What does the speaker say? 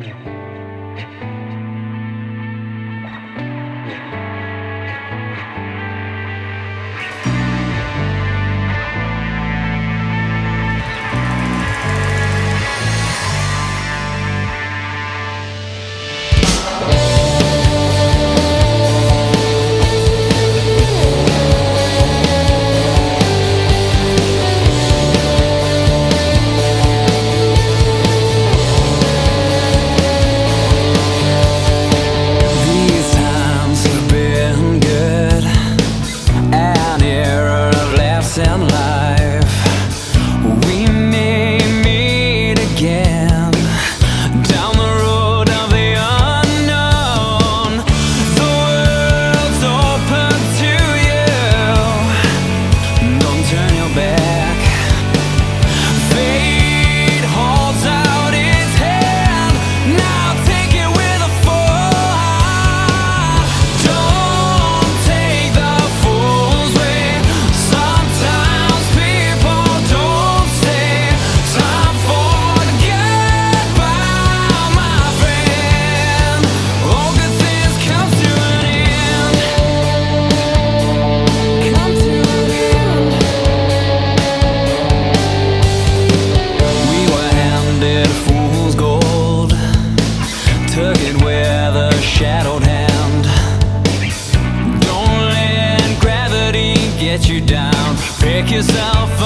In life, we may meet again down the road of the unknown. The world's open to you. Don't turn your back. Fate holds out its hand. Now take it with a full heart. Don't take the fool's way. Sometimes people don't stay. Time forget about my friend. All good things come to an end. Come to an end. We were handed fool's gold, took it with a shadowed hand. Don't let gravity get you down. Pick yourself